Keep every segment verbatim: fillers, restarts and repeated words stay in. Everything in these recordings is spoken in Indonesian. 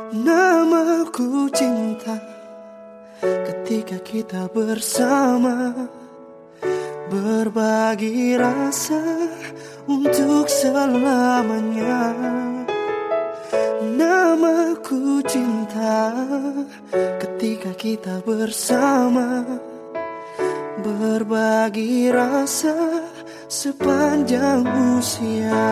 Namaku cinta ketika kita bersama, berbagi rasa untuk selamanya. Namaku cinta ketika kita bersama, berbagi rasa sepanjang usia.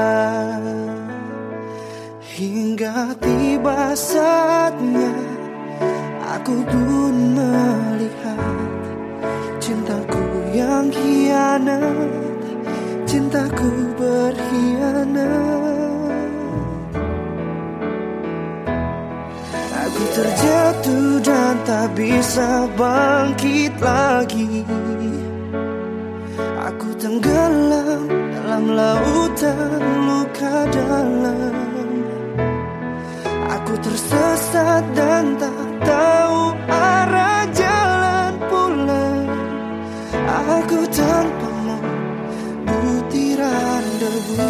Hingga tiba saatnya aku pun melihat cintaku yang khianat, cintaku berkhianat. Aku terjatuh dan tak bisa bangkit lagi. Aku tenggelam dalam lautan luka dalam. Aku tersesat dan tak tahu arah jalan pulang. Aku tanpamu butiran debu.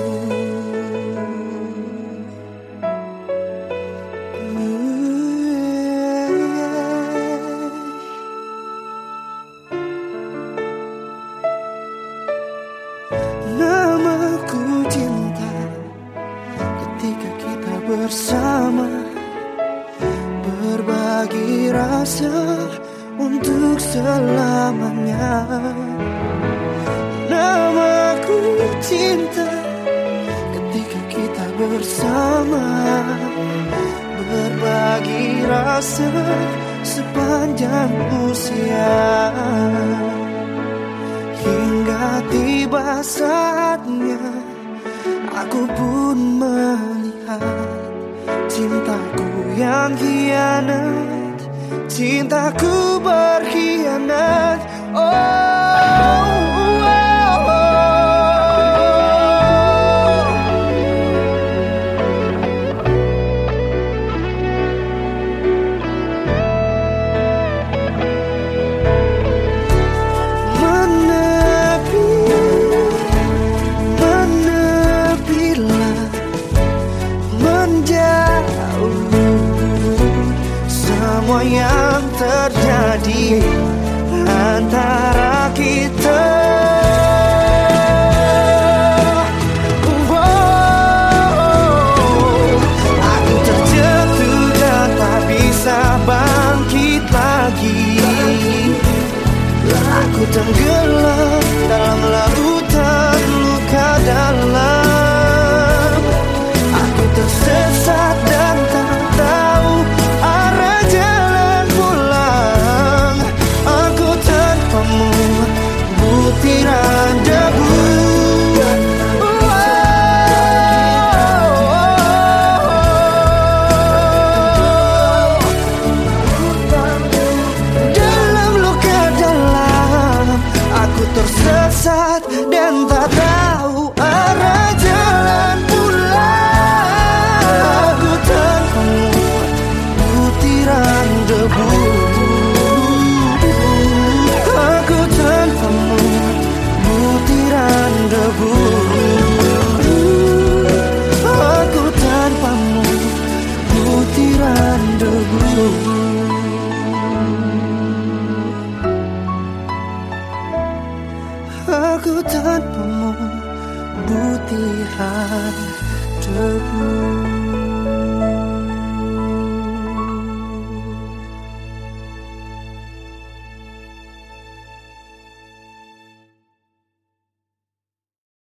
Namaku cinta ketika kita bersama, berbagi rasa untuk selamanya. Namaku cinta ketika kita bersama, berbagi rasa sepanjang usia. Hingga tiba saatnya aku pun melihat cintaku yang khianat, cintaku berkhianat. Oh, oh, oh, oh. Menepi, menepilah, menjauh. Semua yang terjadi antara kita, oh, aku terjatuh dan tak bisa bangkit lagi. Aku tenggelam dalam lautan luka dalam. Aku tersesat dan tak tahu arah jalan pulang. Aku tanpamu butiran debu. Dalam luka dalam, aku tersesat dan tak tahu arah jalan pulang. Aku tanpamu butiran debu. Aku tanpamu butiran debu. Aku tanpamu butiran debu. Aku tanpamu butiran debu.